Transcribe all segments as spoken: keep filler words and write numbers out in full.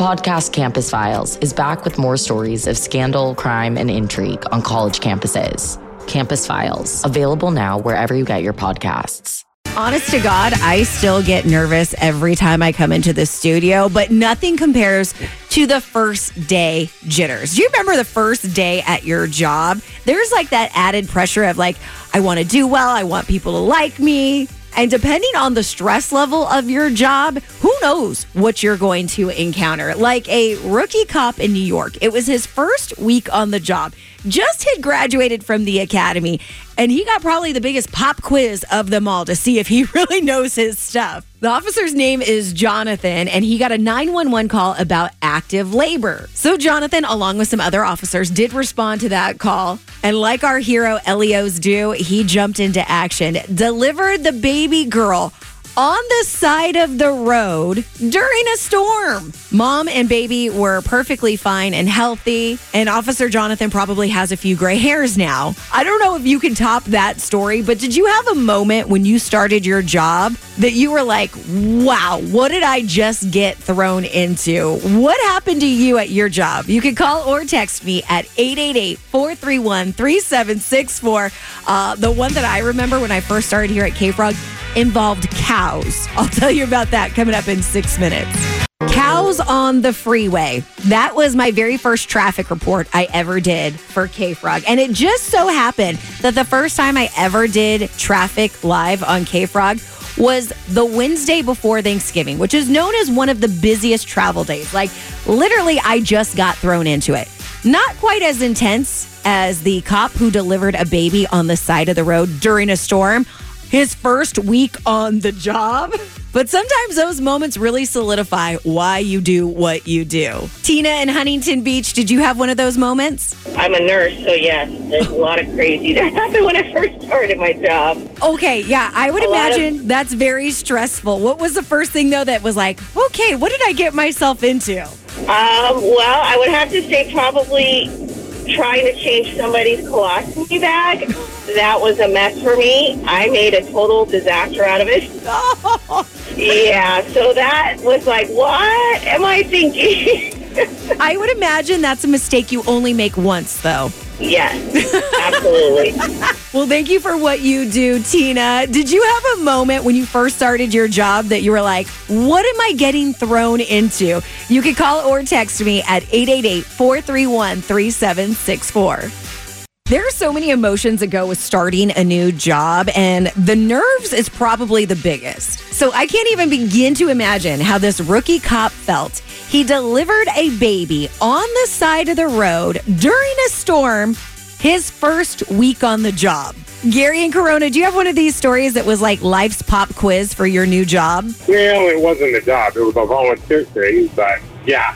The podcast Campus Files is back with more stories of scandal, crime, and intrigue on college campuses. Campus Files, available now wherever you get your podcasts. Honest to God, I still get nervous every time I come into the studio, but nothing compares to the first day jitters. Do you remember the first day at your job? There's like that added pressure of like, I want to do well, I want people to like me. And depending on the stress level of your job, who knows what you're going to encounter. Like a rookie cop in New York. It was his first week on the job. Just had graduated from the academy, and he got probably the biggest pop quiz of them all to see if he really knows his stuff. The officer's name is Jonathan, and he got a nine one one call about active labor. So Jonathan, along with some other officers, did respond to that call. And like our hero Elios do, he jumped into action, delivered the baby girl on the side of the road during a storm. Mom and baby were perfectly fine and healthy, and Officer Jonathan probably has a few gray hairs now. I don't know if you can top that story, but did you have a moment when you started your job that you were like, wow, what did I just get thrown into? What happened to you at your job? You can call or text me at eight eight eight, four three one, three seven six four. Uh, the one that I remember when I first started here at K-Frog involved cows. I'll tell you about that coming up in six minutes. Cows on the freeway. That was my very first traffic report I ever did for K-Frog. And it just so happened that the first time I ever did traffic live on K-Frog was the Wednesday before Thanksgiving, which is known as one of the busiest travel days. Like, literally, I just got thrown into it. Not quite as intense as the cop who delivered a baby on the side of the road during a storm. His first week on the job. But sometimes those moments really solidify why you do what you do. Tina in Huntington Beach, did you have one of those moments? I'm a nurse, so yes, there's a lot of crazy that happened when I first started my job. Okay, yeah, I would A imagine of- that's very stressful. What was the first thing, though, that was like, okay, what did I get myself into? Um, well, I would have to say probably trying to change somebody's colostomy bag. That was a mess for me. I made a total disaster out of it. Oh. Yeah, so that was like, what am I thinking? I would imagine that's a mistake you only make once, though. Yes, absolutely. Well, thank you for what you do, Tina. Did you have a moment when you first started your job that you were like, what am I getting thrown into? You can call or text me at eight eight eight, four three one, three seven six four. There are so many emotions that go with starting a new job, and the nerves is probably the biggest. So I can't even begin to imagine how this rookie cop felt. He delivered a baby on the side of the road during a storm, his first week on the job. Gary and Corona, do you have one of these stories that was like life's pop quiz for your new job? Well, it wasn't a job. It was a volunteer thing, but yeah,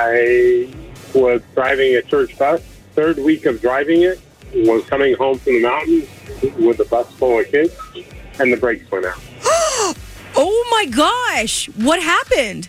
I was driving a church bus. Third week of driving it, was coming home from the mountains with a bus full of kids, and the brakes went out. Oh my gosh, what happened?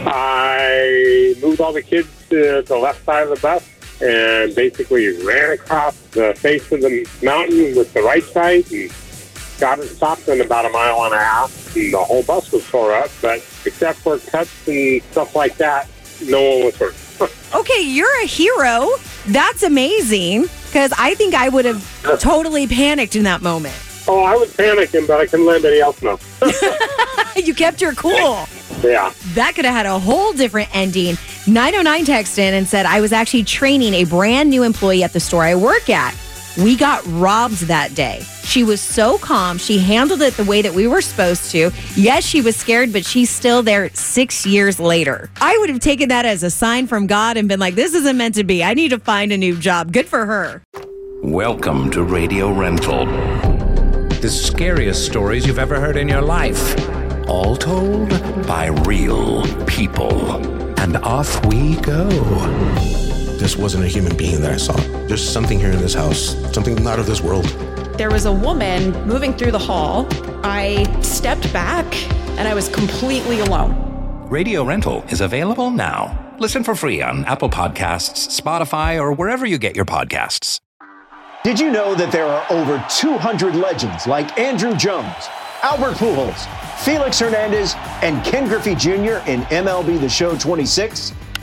I moved all the kids to the left side of the bus and basically ran across the face of the mountain with the right side and got it stopped in about a mile and a half. And the whole bus was tore up, but except for cuts and stuff like that, no one was hurt. Okay, you're a hero. That's amazing, because I think I would have totally panicked in that moment. Oh, I was panicking, but I couldn't let anybody else know. You kept your cool. Yeah. That could have had a whole different ending. nine oh nine texted in and said, I was actually training a brand new employee at the store I work at. We got robbed that day. She was so calm. She handled it the way that we were supposed to. Yes, she was scared, but she's still there six years later. I would have taken that as a sign from God and been like, this isn't meant to be. I need to find a new job. Good for her. Welcome to Radio Rental. The scariest stories you've ever heard in your life. All told by real people. And off we go. This wasn't a human being that I saw. There's something here in this house, something not of this world. There was a woman moving through the hall. I stepped back and I was completely alone. Radio Rental is available now. Listen for free on Apple Podcasts, Spotify, or wherever you get your podcasts. Did you know that there are over two hundred legends like Andrew Jones, Albert Pujols, Felix Hernandez, and Ken Griffey Junior in M L B The Show twenty-six?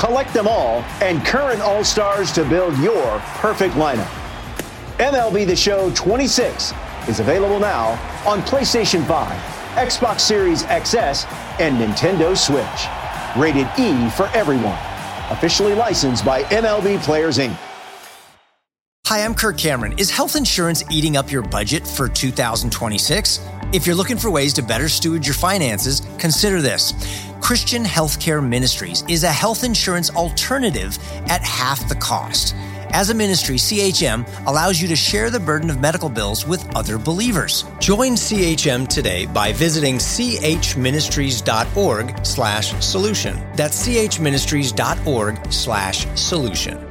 collect them all, and current All-Stars to build your perfect lineup. M L B The Show twenty-six is available now on PlayStation five, Xbox Series X S, and Nintendo Switch. Rated E for everyone. Officially licensed by M L B Players, Incorporated. Hi, I'm Kirk Cameron. Is health insurance eating up your budget for two thousand twenty-six? If you're looking for ways to better steward your finances, consider this. Christian Healthcare Ministries is a health insurance alternative at half the cost. As a ministry, C H M allows you to share the burden of medical bills with other believers. Join C H M today by visiting chministries.org slash solution. That's chministries.org slash solution.